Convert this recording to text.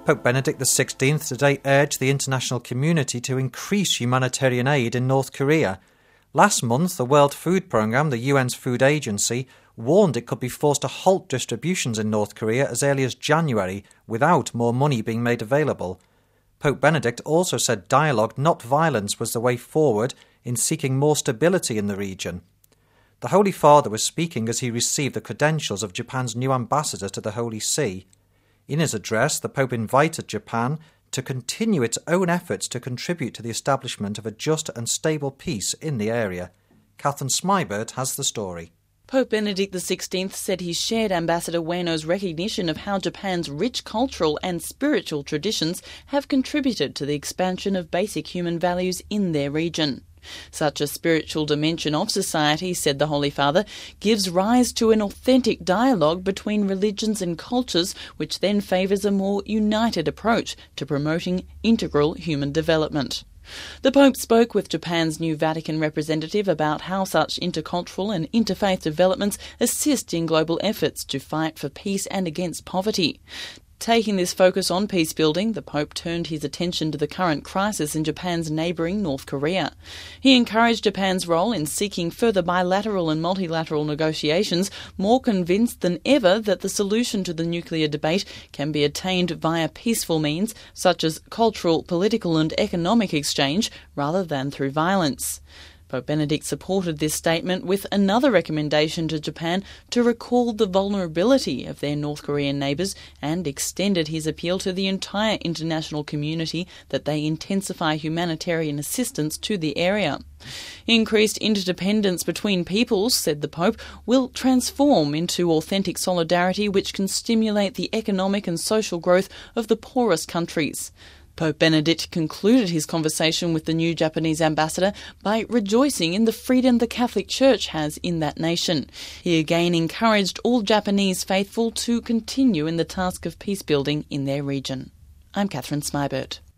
Pope Benedict XVI today urged the international community to increase humanitarian aid in North Korea. Last month, the World Food Programme, the UN's food agency, warned it could be forced to halt distributions in North Korea as early as January without more money being made available. Pope Benedict also said dialogue, not violence, was the way forward in seeking more stability in the region. The Holy Father was speaking as he received the credentials of Japan's new ambassador to the Holy See. In his address, the Pope invited Japan to continue its own efforts to contribute to the establishment of a just and stable peace in the area. Catherine Smybert has the story. Pope Benedict XVI said he shared Ambassador Ueno's recognition of how Japan's rich cultural and spiritual traditions have contributed to the expansion of basic human values in their region. Such a spiritual dimension of society, said the Holy Father, gives rise to an authentic dialogue between religions and cultures, which then favours a more united approach to promoting integral human development. The Pope spoke with Japan's new Vatican representative about how such intercultural and interfaith developments assist in global efforts to fight for peace and against poverty. Taking this focus on peace building, the Pope turned his attention to the current crisis in Japan's neighbouring North Korea. He encouraged Japan's role in seeking further bilateral and multilateral negotiations, more convinced than ever that the solution to the nuclear debate can be attained via peaceful means such as cultural, political and economic exchange rather than through violence. Pope Benedict supported this statement with another recommendation to Japan to recall the vulnerability of their North Korean neighbours and extended his appeal to the entire international community that they intensify humanitarian assistance to the area. Increased interdependence between peoples, said the Pope, will transform into authentic solidarity which can stimulate the economic and social growth of the poorest countries. Pope Benedict concluded his conversation with the new Japanese ambassador by rejoicing in the freedom the Catholic Church has in that nation. He again encouraged all Japanese faithful to continue in the task of peace building in their region. I'm Catherine Smybert.